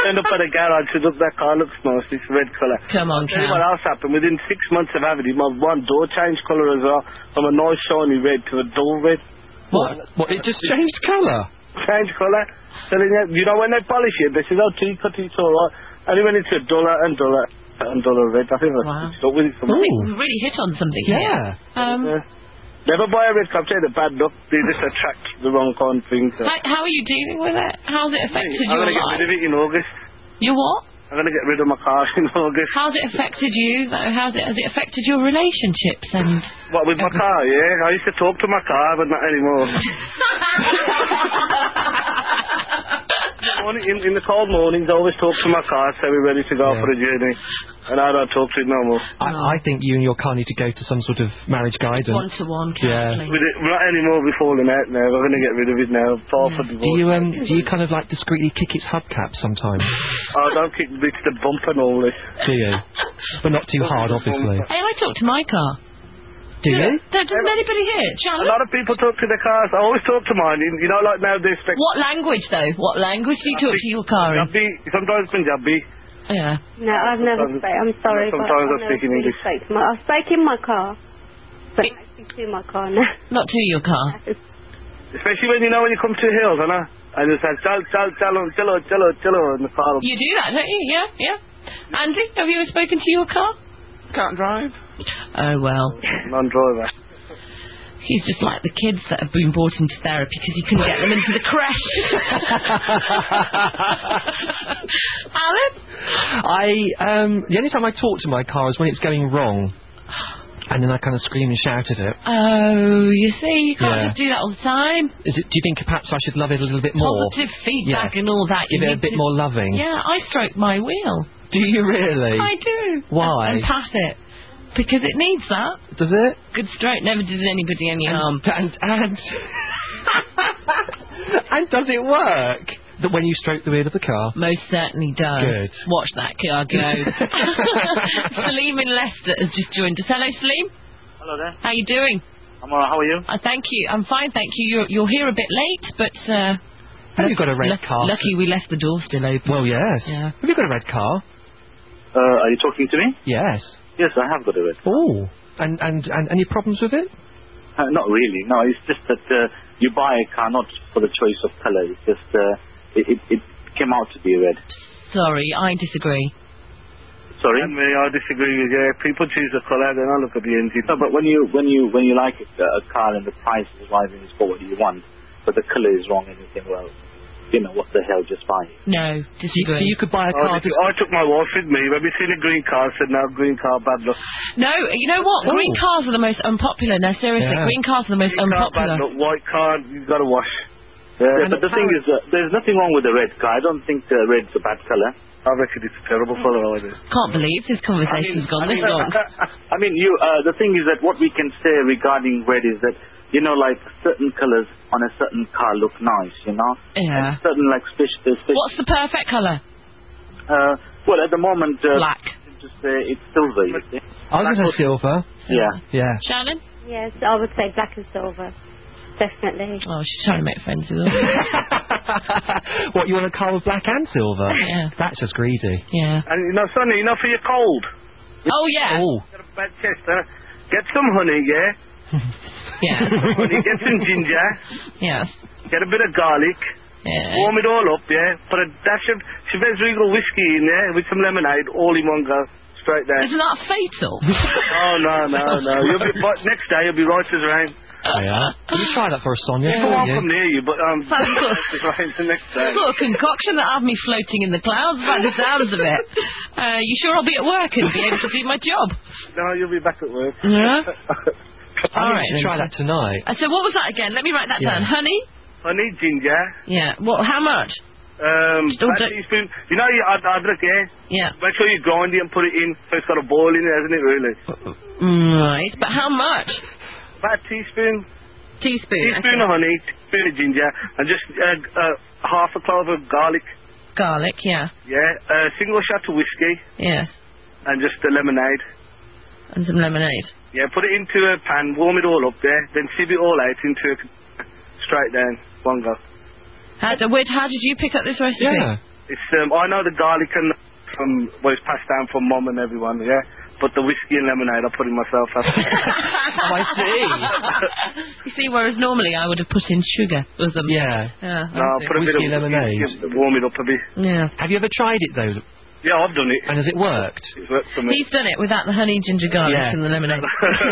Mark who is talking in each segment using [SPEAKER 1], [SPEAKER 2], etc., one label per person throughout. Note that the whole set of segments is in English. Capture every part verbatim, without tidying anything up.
[SPEAKER 1] turned up at a garage, said, look, that car looks nice, this red colour.
[SPEAKER 2] Come on,
[SPEAKER 1] Tell you
[SPEAKER 2] Cal.
[SPEAKER 1] what else happened. Within six months of having it, my one door changed colour as well, from a nice shiny red to a dull red.
[SPEAKER 3] What? What? It just changed colour?
[SPEAKER 1] Change colour. Telling you, you know when they polish it, they say, oh, tea cut, it's alright. And it went into a duller and duller and duller red. I think I
[SPEAKER 2] Wow.
[SPEAKER 1] stuck with it for
[SPEAKER 2] I think
[SPEAKER 1] me.
[SPEAKER 2] we've really hit on something
[SPEAKER 3] Yeah.
[SPEAKER 2] here. Um,
[SPEAKER 1] Yeah. Never buy a red car, tell you the bad luck. They just attract the wrong kind of things. So.
[SPEAKER 2] how, how are you dealing with it? How's it affected
[SPEAKER 1] I'm
[SPEAKER 2] your
[SPEAKER 1] going to get
[SPEAKER 2] life?
[SPEAKER 1] rid of it in August.
[SPEAKER 2] You what?
[SPEAKER 1] I'm going to get rid of my car in August.
[SPEAKER 2] How's it affected you? though? How's it, has it affected your relationships and...
[SPEAKER 1] What, with my car, yeah? I used to talk to my car, but not anymore. Morning, in, in the cold mornings, I always talk to my car, so we're ready to go
[SPEAKER 3] Yeah.
[SPEAKER 1] for a journey. And I don't talk to it no more.
[SPEAKER 3] I, I think you and your car need to go to some sort of marriage guidance.
[SPEAKER 2] One-to-one
[SPEAKER 3] Yeah.
[SPEAKER 2] counselling.
[SPEAKER 1] With it, not anymore, we're falling out now. We're going to get rid of it now. File for
[SPEAKER 3] Do
[SPEAKER 1] divorce.
[SPEAKER 3] you um do you kind of like discreetly kick its hubcap sometimes?
[SPEAKER 1] Oh, don't kick the bitch the bumper and all this.
[SPEAKER 3] Do you? But not too hard, obviously.
[SPEAKER 2] Hey, I talk to my car.
[SPEAKER 3] Do you?
[SPEAKER 2] Don't, doesn't anybody hear it?
[SPEAKER 1] A
[SPEAKER 2] Shannon?
[SPEAKER 1] lot of people talk to their cars. I always talk to mine. You know, like now they expect...
[SPEAKER 2] What language, though? What language do you talk to your car in?
[SPEAKER 1] Punjabi, sometimes Punjabi.
[SPEAKER 2] Yeah.
[SPEAKER 4] No, I've never
[SPEAKER 1] Sometimes-
[SPEAKER 4] spoke. I'm sorry, but
[SPEAKER 1] sometimes I
[SPEAKER 4] I've
[SPEAKER 1] speak
[SPEAKER 4] never
[SPEAKER 1] in
[SPEAKER 4] really
[SPEAKER 1] English.
[SPEAKER 4] spoke to my. I spoke in my car, but I speak to my car now.
[SPEAKER 2] Not to your car.
[SPEAKER 1] Especially when, you know, when you come to the hills, I know. And it's like, chal, chal, chalo, chalo, chalo, chalo, in the car.
[SPEAKER 2] You do that, don't you? Yeah, yeah. Andy, have you ever spoken to your car?
[SPEAKER 5] Can't drive.
[SPEAKER 2] Oh, well.
[SPEAKER 1] Non-driver.
[SPEAKER 2] He's just like the kids that have been brought into therapy because you couldn't get them into the creche. Alan?
[SPEAKER 3] I um the only time I talk to my car is when it's going wrong, and then I kind of scream and shout at it.
[SPEAKER 2] Oh, you see, you can't
[SPEAKER 3] Yeah.
[SPEAKER 2] just do that all the time.
[SPEAKER 3] Is it? Do you think perhaps I should love it a little bit more?
[SPEAKER 2] Positive feedback
[SPEAKER 3] Yeah.
[SPEAKER 2] and all that.
[SPEAKER 3] Give
[SPEAKER 2] You
[SPEAKER 3] it a
[SPEAKER 2] need
[SPEAKER 3] bit
[SPEAKER 2] to-
[SPEAKER 3] more loving.
[SPEAKER 2] Yeah, I stroke my wheel.
[SPEAKER 3] Do you really?
[SPEAKER 2] I do.
[SPEAKER 3] Why?
[SPEAKER 2] And pat it. Because it needs that.
[SPEAKER 3] Does it?
[SPEAKER 2] Good stroke never did anybody any harm.
[SPEAKER 3] And and and does it work? That when you stroke the wheel of the car?
[SPEAKER 2] Most certainly does.
[SPEAKER 3] Good.
[SPEAKER 2] Watch that car go. Salim in Leicester has just joined us. Hello, Salim.
[SPEAKER 6] Hello there.
[SPEAKER 2] How you doing?
[SPEAKER 6] I'm alright, how are you?
[SPEAKER 2] Uh, thank you. I'm fine, thank you. You're, you're here a bit late, but... Uh,
[SPEAKER 3] Have you got a red
[SPEAKER 2] luck-
[SPEAKER 3] car?
[SPEAKER 2] Lucky we left the door still open.
[SPEAKER 3] Well, yes.
[SPEAKER 2] Yeah.
[SPEAKER 3] Have you got a red car?
[SPEAKER 6] Uh, are you talking to me?
[SPEAKER 3] Yes.
[SPEAKER 6] Yes, I have got a red.
[SPEAKER 3] Oh. And, and, and any problems with it?
[SPEAKER 6] Uh, not really, no, it's just that uh, you buy a car not for the choice of colour, it's just, uh, it, it, it came out to be red.
[SPEAKER 2] Sorry, I disagree.
[SPEAKER 6] Sorry?
[SPEAKER 1] And me, I disagree with you. If people choose a colour, then I look at the engine.
[SPEAKER 6] No, but when you, when you, when you like it, uh, a car and the price is rising, it's for what you want, but the colour is wrong and you think, well, you know, what the hell, just buy it.
[SPEAKER 2] No, disagree.
[SPEAKER 3] So you could buy a
[SPEAKER 1] I,
[SPEAKER 3] car...
[SPEAKER 1] dis- I took my wife with me. When we seen a green car, I said, no, green car, bad luck.
[SPEAKER 2] No, you know what?
[SPEAKER 3] Oh.
[SPEAKER 2] Green cars are the most unpopular. No, seriously,
[SPEAKER 3] Yeah.
[SPEAKER 2] green cars are the most
[SPEAKER 1] Green car, bad
[SPEAKER 2] unpopular.
[SPEAKER 1] luck. White car, you've got to wash.
[SPEAKER 6] Yeah,
[SPEAKER 3] And
[SPEAKER 6] but the thing is, uh, there's nothing wrong with the red car. I don't think uh, red's a bad colour.
[SPEAKER 1] I reckon it's a terrible colour, I do.
[SPEAKER 2] Can't believe this conversation's gone this long.
[SPEAKER 6] I mean, you. Uh, the thing is that what we can say regarding red is that, you know, like certain colours on a certain car look nice, you know.
[SPEAKER 2] Yeah.
[SPEAKER 6] And certain like special. special
[SPEAKER 2] What's the perfect colour?
[SPEAKER 6] uh, well, at the moment, uh,
[SPEAKER 2] Black.
[SPEAKER 6] just uh, it's silver. You see?
[SPEAKER 3] I was going to say silver.
[SPEAKER 6] Yeah.
[SPEAKER 3] Yeah.
[SPEAKER 2] Shannon?
[SPEAKER 4] Yes, I would say black and silver, definitely.
[SPEAKER 2] Oh, she's trying to make friends with us.
[SPEAKER 3] What, you want a car with black and silver?
[SPEAKER 2] Yeah.
[SPEAKER 3] That's just greedy.
[SPEAKER 2] Yeah.
[SPEAKER 1] And, you know, Sonny, you know, for your cold,
[SPEAKER 2] Oh, yeah.
[SPEAKER 3] Oh.
[SPEAKER 1] got a bad chest, huh? Get some honey, yeah?
[SPEAKER 2] Yeah.
[SPEAKER 1] Honey, get some ginger,
[SPEAKER 2] Yes.
[SPEAKER 1] get a bit of garlic,
[SPEAKER 2] Yeah.
[SPEAKER 1] warm it all up, yeah? Put a dash of Chivas Regal whiskey in there with some lemonade, all in one go, straight down.
[SPEAKER 2] Isn't that fatal?
[SPEAKER 1] Oh, no, no, no. You'll be, but next day you'll be right as rain.
[SPEAKER 3] Oh, yeah. Can you try that for us, Sonia?
[SPEAKER 1] I
[SPEAKER 3] Can't
[SPEAKER 1] won't
[SPEAKER 3] you?
[SPEAKER 1] come near you, but um,
[SPEAKER 2] Sounds good.
[SPEAKER 1] right as rain the next day.
[SPEAKER 2] Sort of concoction that have me floating in the clouds by the sounds of it. Uh, you sure I'll be at work and be able to do my job?
[SPEAKER 1] No, you'll be back at work.
[SPEAKER 2] Yeah.
[SPEAKER 3] I
[SPEAKER 2] All
[SPEAKER 3] need
[SPEAKER 2] right,
[SPEAKER 3] to
[SPEAKER 2] then.
[SPEAKER 3] try that tonight.
[SPEAKER 2] Uh, so what was that again? Let me write that
[SPEAKER 3] Yeah.
[SPEAKER 2] down. Honey?
[SPEAKER 1] Honey, ginger,
[SPEAKER 2] Yeah. What? How much?
[SPEAKER 1] um,
[SPEAKER 2] Don't
[SPEAKER 1] a
[SPEAKER 2] do-
[SPEAKER 1] teaspoon. You know your ad- adrak, yeah?
[SPEAKER 2] Yeah.
[SPEAKER 1] Make sure you grind it and put it in, so it's got a boil in it, hasn't it, really?
[SPEAKER 2] Right. But how much?
[SPEAKER 1] About a teaspoon.
[SPEAKER 2] Teaspoon.
[SPEAKER 1] Teaspoon
[SPEAKER 2] okay.
[SPEAKER 1] of honey, teaspoon of ginger, and just uh, uh, half a clove of garlic,
[SPEAKER 2] Garlic. Yeah.
[SPEAKER 1] yeah? A single shot of whiskey,
[SPEAKER 2] Yes.
[SPEAKER 1] and just a lemonade.
[SPEAKER 2] And some lemonade.
[SPEAKER 1] Yeah, put it into a pan, warm it all up there, then sieve it all out into a... straight down, one go.
[SPEAKER 2] How, d- wait, how did you pick up this recipe?
[SPEAKER 3] Yeah.
[SPEAKER 1] It's um, I know the garlic and from well, it's passed down from mum and everyone, yeah. But the whiskey and lemonade, I put in myself.
[SPEAKER 3] Oh, I see.
[SPEAKER 2] You see, whereas normally I would have put in sugar or something.
[SPEAKER 3] Yeah.
[SPEAKER 2] Yeah.
[SPEAKER 1] No, I put a bit of
[SPEAKER 3] Whiskey and lemonade.
[SPEAKER 1] just to warm it up a bit.
[SPEAKER 2] Yeah.
[SPEAKER 3] Have you ever tried it though?
[SPEAKER 1] Yeah, I've done it.
[SPEAKER 3] And has it worked?
[SPEAKER 1] It's worked for me.
[SPEAKER 2] He's done it without the honey, ginger, garlic,
[SPEAKER 3] Yeah.
[SPEAKER 2] and the lemonade.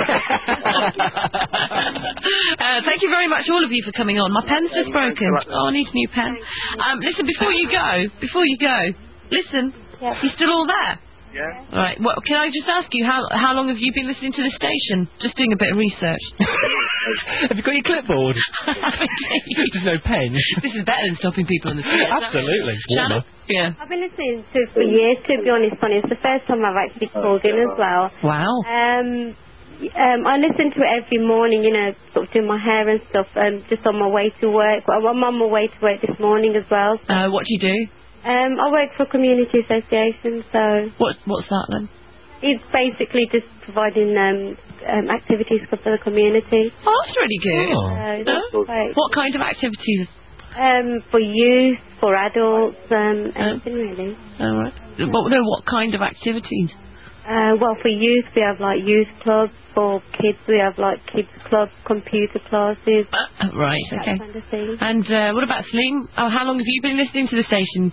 [SPEAKER 2] uh, thank you very much, all of you, for coming on. My pen's just broken. Oh, I need a new pen. Um, listen, before you go, before you go, listen.
[SPEAKER 4] Yeah.
[SPEAKER 2] You still all there?
[SPEAKER 1] Yeah.
[SPEAKER 2] Right. Well, can I just ask you how how long have you been listening to the station? Just doing a bit of research.
[SPEAKER 3] Have you got your clipboard? There's no pen.
[SPEAKER 2] This is better than stopping people in the street.
[SPEAKER 3] Absolutely.
[SPEAKER 2] Shannon? Yeah.
[SPEAKER 4] I've been listening to it for years, to be honest, Bonnie. It's the first time I've actually called in as well.
[SPEAKER 2] Wow.
[SPEAKER 4] Um, um, I listen to it every morning, you know, sort of doing my hair and stuff, um, just on my way to work. Well, I'm on my way to work this morning as well.
[SPEAKER 2] Uh, what do you do?
[SPEAKER 4] Um, I work for a community association, so
[SPEAKER 2] What What's that then?
[SPEAKER 4] it's basically just providing um, um, activities for the community.
[SPEAKER 2] Oh, that's really good.
[SPEAKER 3] Oh.
[SPEAKER 4] Uh,
[SPEAKER 2] No?
[SPEAKER 4] quite-
[SPEAKER 2] What kind of activities?
[SPEAKER 4] um, for youth, for adults, um,
[SPEAKER 2] Oh.
[SPEAKER 4] anything really.
[SPEAKER 2] All right. What, no, what kind of activities?
[SPEAKER 4] Uh, well, for youth, we have like youth clubs. For kids, we have like kids club, computer classes,
[SPEAKER 2] Uh, right.
[SPEAKER 4] that
[SPEAKER 2] Okay.
[SPEAKER 4] kind of thing.
[SPEAKER 2] And uh, what about Salim? Oh, how long have you been listening to the station?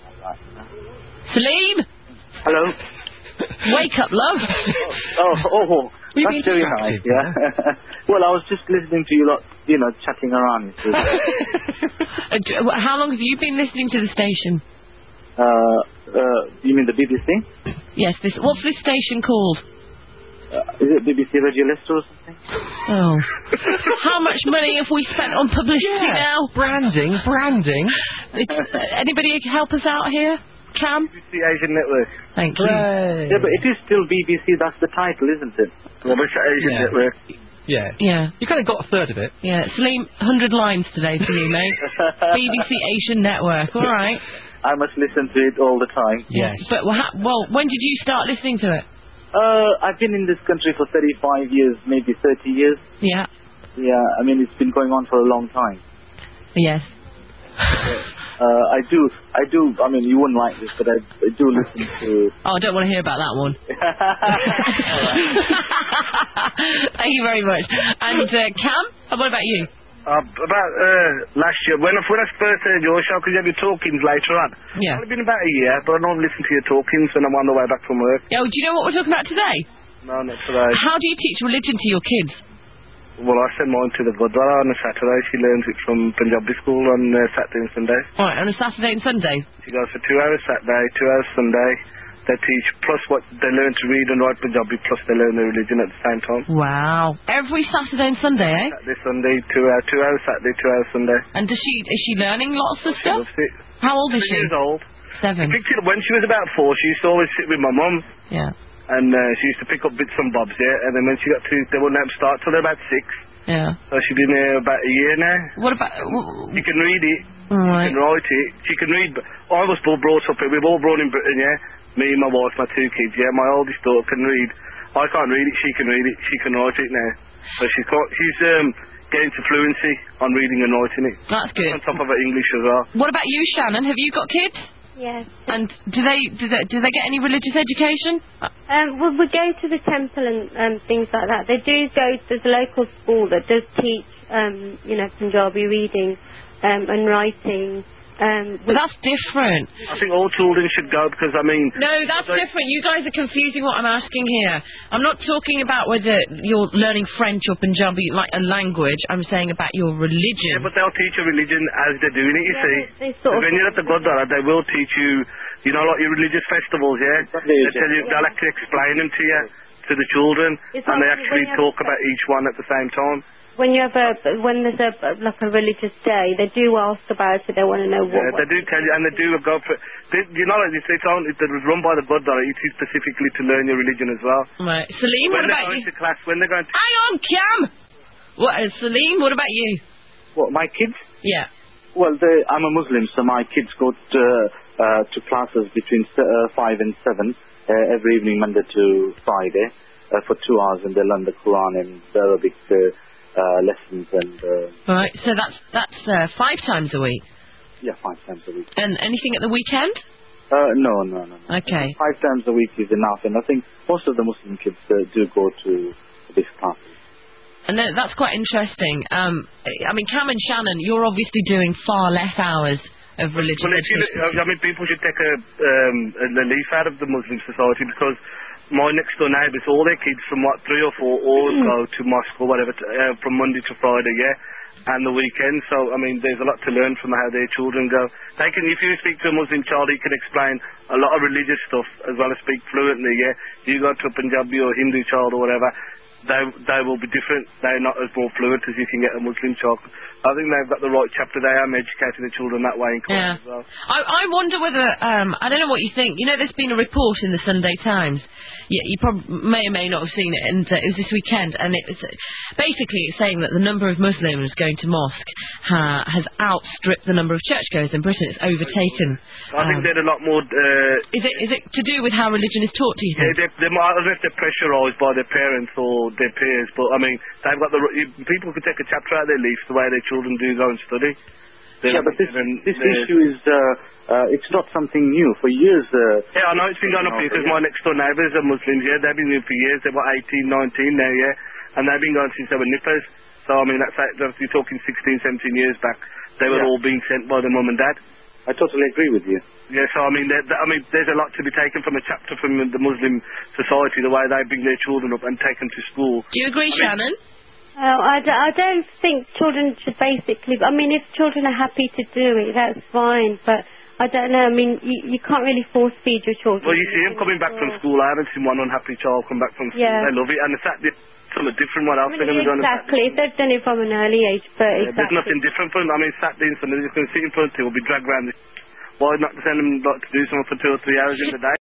[SPEAKER 2] Salim,
[SPEAKER 6] Hello.
[SPEAKER 2] wake up, love.
[SPEAKER 6] Oh, oh,
[SPEAKER 3] We've
[SPEAKER 6] that's
[SPEAKER 3] been
[SPEAKER 6] very
[SPEAKER 3] distracted,
[SPEAKER 6] nice. Yeah. Well, I was just listening to you lot, you know, chatting around.
[SPEAKER 2] Uh, d- wh- how long have you been listening to the station?
[SPEAKER 6] uh, uh, you mean the B B C?
[SPEAKER 2] Yes. This. What's this station called?
[SPEAKER 6] Uh, is it B B C Radio Leicester or something?
[SPEAKER 2] Oh. How much money have we spent on publicity
[SPEAKER 3] Yeah.
[SPEAKER 2] now?
[SPEAKER 3] Branding, branding.
[SPEAKER 2] It's, uh, anybody help us out here? Cam?
[SPEAKER 1] B B C Asian Network.
[SPEAKER 2] Thank you.
[SPEAKER 3] Hooray.
[SPEAKER 6] Yeah, but it is still B B C. That's the title, isn't it?
[SPEAKER 1] Rubbish Asian
[SPEAKER 3] Yeah.
[SPEAKER 1] Network.
[SPEAKER 3] Yeah.
[SPEAKER 2] Yeah.
[SPEAKER 3] You kind of got a third of it.
[SPEAKER 2] Yeah. Salim, one hundred lines today for you, mate. B B C Asian Network. All right.
[SPEAKER 6] I must listen to it all the time.
[SPEAKER 3] Yes.
[SPEAKER 2] But wha- ha- well, when did you start listening to it?
[SPEAKER 6] Uh, I've been in this country for thirty-five years, maybe thirty years.
[SPEAKER 2] Yeah.
[SPEAKER 6] Yeah, I mean, it's been going on for a long time.
[SPEAKER 2] Yes.
[SPEAKER 6] Uh, I do, I do, I mean, you wouldn't like this, but I, I do listen to...
[SPEAKER 2] Oh, I don't want to hear about that one. Thank you very much. And uh, Cam, what about you?
[SPEAKER 1] Uh, about uh, last year, when I, when I first heard your show, because you have your talkings later on.
[SPEAKER 2] Yeah.
[SPEAKER 1] It's been about a year, but I don't listen to your talkings when I'm on the way back from work.
[SPEAKER 2] Oh, do you know what we're talking about today?
[SPEAKER 1] No, not today.
[SPEAKER 2] How do you teach religion to your kids?
[SPEAKER 1] Well, I send mine to the Gurdwara on a Saturday. She learns it from Punjabi school on uh, Saturday and Sunday.
[SPEAKER 2] All right, on a Saturday and Sunday.
[SPEAKER 1] She goes for two hours Saturday, two hours Sunday. They teach, plus what they learn to read and write Punjabi, plus they learn their religion at the same time.
[SPEAKER 2] Wow. Every Saturday and Sunday, eh?
[SPEAKER 1] Saturday, Sunday, two hours, two hours Saturday, two hours Sunday.
[SPEAKER 2] And does she is she learning lots of
[SPEAKER 1] She
[SPEAKER 2] stuff?
[SPEAKER 1] loves it.
[SPEAKER 2] How old is
[SPEAKER 1] Seven
[SPEAKER 2] she?
[SPEAKER 1] years old.
[SPEAKER 2] Seven.
[SPEAKER 1] Picked it up when she was about four. She used to always sit with my mum,
[SPEAKER 2] Yeah.
[SPEAKER 1] and uh, she used to pick up bits and bobs, yeah. And then when she got to, they wouldn't have to start till they're about six.
[SPEAKER 2] Yeah.
[SPEAKER 1] So she's been here about a year now.
[SPEAKER 2] What about? w-
[SPEAKER 1] She can read it.
[SPEAKER 2] Right.
[SPEAKER 1] She can write it. She can read. But I was all brought up here. We've all brought in Britain, yeah. Me, my wife, my two kids, yeah. My oldest daughter can read. I can't read it. She can read it. She can write it now. So she's got, she's um, getting to fluency on reading and writing it.
[SPEAKER 2] That's good.
[SPEAKER 1] On top of her English as well.
[SPEAKER 2] What about you, Shannon? Have you got kids?
[SPEAKER 4] Yes.
[SPEAKER 2] And do they do they do they get any religious education? Uh,
[SPEAKER 4] Um, we, we go to the temple and um, things like that. They do go. There's a local school that does teach, um, you know, Punjabi reading um, and writing. Um,
[SPEAKER 2] But that's different.
[SPEAKER 1] I think all children should go because, I mean...
[SPEAKER 2] No, that's
[SPEAKER 1] Like-
[SPEAKER 2] different. You guys are confusing what I'm asking here. I'm not talking about whether you're learning French or Punjabi, like a language. I'm saying about your
[SPEAKER 1] Yeah,
[SPEAKER 2] religion.
[SPEAKER 1] but they'll teach you religion as they're doing it, you
[SPEAKER 4] Yeah,
[SPEAKER 1] see.
[SPEAKER 4] they- they sort of-
[SPEAKER 1] when you're at the Gurdwara, they will teach you, you know, like your religious festivals, yeah?
[SPEAKER 6] Sunday,
[SPEAKER 1] They
[SPEAKER 6] yeah.
[SPEAKER 1] tell you, they'll actually explain them to you, to the children,
[SPEAKER 4] It's
[SPEAKER 1] and they
[SPEAKER 4] like
[SPEAKER 1] actually
[SPEAKER 4] when you have-
[SPEAKER 1] talk about each one at the same time.
[SPEAKER 4] when you have a when there's a like a religious day, they do ask about it. They want to know what.
[SPEAKER 1] Yeah,
[SPEAKER 4] what
[SPEAKER 1] they do tell you, and they do go for, they, you know, like it's, it's, on, it was run by the Gurdwara, it is specifically to learn your religion as well.
[SPEAKER 2] Right. Salim, what
[SPEAKER 1] When they're
[SPEAKER 2] about
[SPEAKER 1] going
[SPEAKER 2] you?
[SPEAKER 1] to class, when they're going to...
[SPEAKER 2] Hang on, Cam! What, uh, Salim, what about you?
[SPEAKER 6] What, my kids?
[SPEAKER 2] Yeah.
[SPEAKER 6] Well, they, I'm a Muslim, so my kids go to, uh, to classes between uh, five and seven uh, every evening, Monday to Friday, uh, for two hours, and they learn the Quran and the Arabic uh, uh, lessons and. Uh,
[SPEAKER 2] Right. So that's that's uh, five times a week.
[SPEAKER 6] Yeah, five times a week.
[SPEAKER 2] And anything at the weekend?
[SPEAKER 6] Uh, no, no, no, no.
[SPEAKER 2] Okay.
[SPEAKER 6] Five times a week is enough, and I think most of the Muslim kids uh, do go to this class.
[SPEAKER 2] And then, that's quite interesting. Um, I mean, Cam and Shannon, you're obviously doing far less hours of religious
[SPEAKER 1] well,
[SPEAKER 2] education.
[SPEAKER 1] Actually, I mean, people should take a, um, a leaf out of the Muslim society, because my next door neighbours, all their kids from what three or four all
[SPEAKER 2] Mm.
[SPEAKER 1] go to mosque or whatever, to, uh, from Monday to Friday, yeah, and the weekend. So I mean, there's a lot to learn from how their children go. They can, if you speak to a Muslim child, he can explain a lot of religious stuff as well as speak fluently. Yeah, you go to a Punjabi or Hindu child or whatever, they they will be different. They're not as more fluent as you can get a Muslim child. I think they've got the right chapter. They am educating the children that way in Quran
[SPEAKER 2] Yeah.
[SPEAKER 1] as well.
[SPEAKER 2] I, I wonder whether, um, I don't know what you think. You know, there's been a report in the Sunday Times. You, you probably may or may not have seen it, and uh, it was this weekend, and it was uh, basically it's saying that the number of Muslims going to mosque ha, has outstripped the number of churchgoers in Britain. It's overtaken.
[SPEAKER 1] I think
[SPEAKER 2] Um,
[SPEAKER 1] they're a lot more. Uh,
[SPEAKER 2] is it is it to do with how religion is taught, do you
[SPEAKER 1] Yeah,
[SPEAKER 2] think?
[SPEAKER 1] they, they might, I don't know if they're pressurised by their parents or their peers, but I mean, they've got the r- you- people could take a chapter out of their leaf the way their children do go and study. They're-
[SPEAKER 6] Yeah, but this
[SPEAKER 1] and
[SPEAKER 6] this
[SPEAKER 1] they're-
[SPEAKER 6] issue is uh, uh, it's not something new. For years, uh,
[SPEAKER 1] Yeah, I know it's been going up here because my next door neighbours are Muslims. Yeah, they've been here for years. They're about eighteen, nineteen now. Yeah, and they've been going since they were nippers. So I mean, that's like, that's- you're talking sixteen, seventeen years back. They were
[SPEAKER 6] Yeah.
[SPEAKER 1] all being sent by their mum and dad.
[SPEAKER 6] I totally agree with you.
[SPEAKER 1] Yeah, so I mean, there- there- I mean, there's a lot to be taken from a chapter from the Muslim society, the way they bring their children up and take them to school.
[SPEAKER 2] Do you agree, Shannon?
[SPEAKER 4] Oh, I, d- I don't think children should basically. I mean, if children are happy to do it, that's fine. But I don't know. I mean, you, you can't really force feed your children.
[SPEAKER 1] Well, you see them coming back from school. I haven't seen one unhappy child come back from school.
[SPEAKER 4] Yeah.
[SPEAKER 1] They love it, and the Saturday something different. What else
[SPEAKER 4] I
[SPEAKER 1] they're
[SPEAKER 4] mean,
[SPEAKER 1] going to do on a Saturday?
[SPEAKER 4] exactly. If they've done it from an early age, but
[SPEAKER 1] Yeah,
[SPEAKER 4] exactly.
[SPEAKER 1] there's nothing different for them. I mean, Saturday and Sunday, they're just going to sit in front of you, will be dragged around. The, why not send them like, to do something for two or three hours in the day?